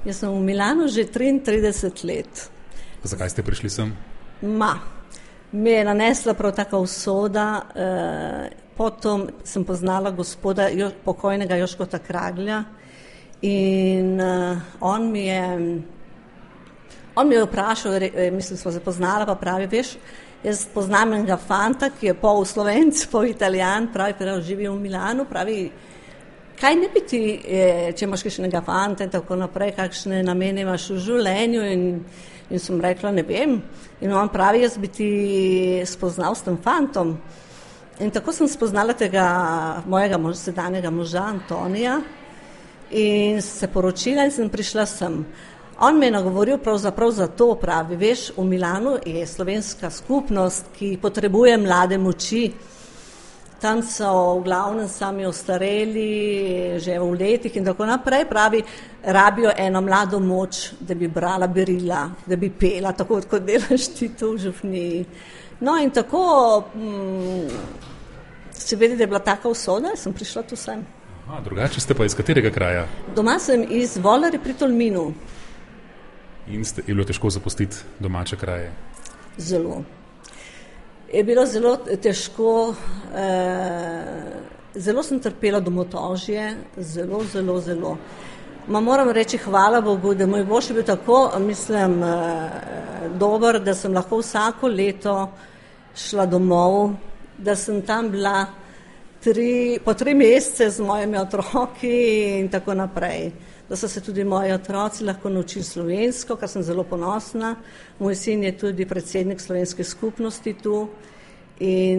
Jaz sem v Milanu že 33 let. Zakaj ste prišli sem? Me je nanesla prav taka usoda, potom sem poznala gospoda pokojnega Joškota Kraglja in on mi je vprašal, mislim, smo se poznala, pa pravi, veš, jaz poznam enega fanta, ki je pol Slovenc, pol Italijan, pravi, živi v Milanu, pravi, kaj ne bi ti, če imaš kakšnega fanta in tako naprej, kakšne namene imaš v življenju in sem rekla, ne vem. In on pravi, jaz bi ti spoznal s tem fantom. In tako sem spoznala tega mojega sedanjega moža Antonija in se poročila in sem prišla sem. On me je nagovoril pravzaprav za to, pravi, veš, v Milanu je slovenska skupnost, ki potrebuje mlade moči. Tam so v glavnem sami ostareli, že v letih in tako naprej, pravi, rabijo eno mlado moč, da bi brala berila, da bi pela, tako kot delaš ti tu v župniji. No in tako, se vedi, da je bila taka usoda, sem prišla tu sem. Aha, drugače ste pa iz katerega kraja? Doma sem iz Volare pri Tolminu. In je bilo težko zapustiti domače kraje? Zelo. Je bilo zelo težko, zelo sem trpela domotožje, zelo. Moram reči hvala Bogu, da moj mož je bil tako, mislim, dober, da sem lahko vsako leto šla domov, da sem tam bila po 3 mesece z mojimi otroki in tako naprej. Da so se tudi moji otroci lahko naučili slovensko, kar sem zelo ponosna. Moj sin je tudi predsednik slovenske skupnosti tu in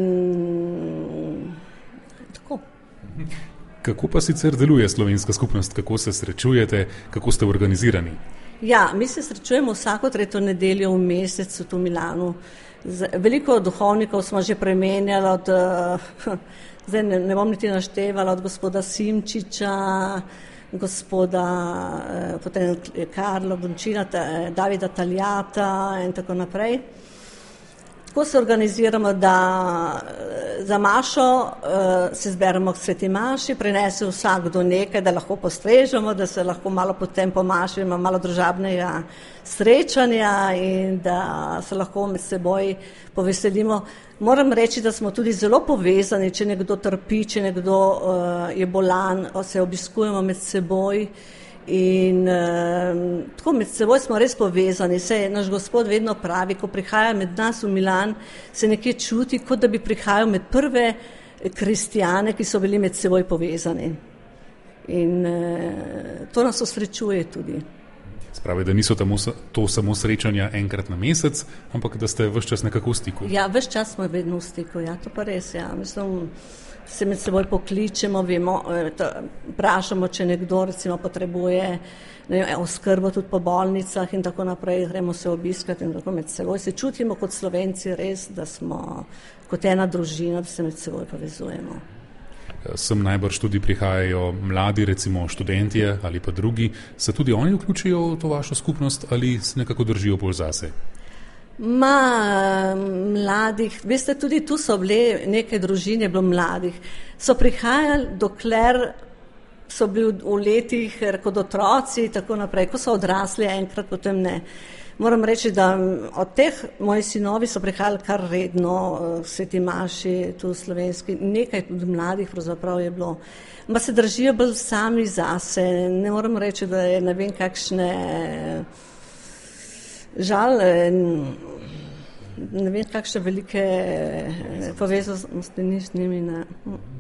tako. Kako pa sicer deluje slovenska skupnost? Kako se srečujete? Kako ste organizirani? Ja, mi se srečujemo vsako 3. nedeljo v mesecu tu v Milanu. Veliko duhovnikov smo že premenjali od, zdaj ne bom niti naštevala, od gospoda Simčiča, gospoda potem Karlo Bončina, Davida Taljata in tako naprej. Tako se organiziramo, da za mašo se zberemo k sveti maši, prinese vsakdo nekaj, da lahko postrežemo, da se lahko malo potem po maši imamo malo družabnega srečanja in da se lahko med seboj poveselimo. Moram reči, da smo tudi zelo povezani, če nekdo trpi, če nekdo je bolan, se obiskujemo med seboj in tako med seboj smo res povezani. Saj naš Gospod vedno pravi, ko prihaja med nas v Milan, se nekje čuti, kot da bi prihajal med prve kristjane, ki so bili med seboj povezani. In to nas osrečuje tudi. Spravi, da niso to samo srečanja enkrat na mesec, ampak da ste ves čas nekako v stiku. Ja, ves čas smo vedno v stiku, ja, to pa res, ja. Mislim, se med seboj pokličemo, vemo, vprašamo, če nekdo recimo potrebuje oskrbo tudi po bolnicah in tako naprej, gremo se obiskati in tako med seboj. Se čutimo kot Slovenci res, da smo kot ena družina, da se med seboj povezujemo. Sem najbrž tudi prihajajo mladi, recimo študentje ali pa drugi. Se tudi oni vključijo v to vašo skupnost ali se nekako držijo bolj zase? Mladih, veste, tudi tu so bile neke družine, bilo mladih. So prihajali, dokler so bili v letih kot otroci, tako naprej. Ko so odrasli enkrat, potem ne. Moram reči, da od teh moji sinovi so prihajali kar redno sveti maši tu slovenski. Nekaj tudi mladih pravzaprav je bilo. Ma se držijo bolj sami zase. Ne moram reči, da je ne vem kakšne žal, ne vem kakšne velike povezanosti ni s njimi. Ne.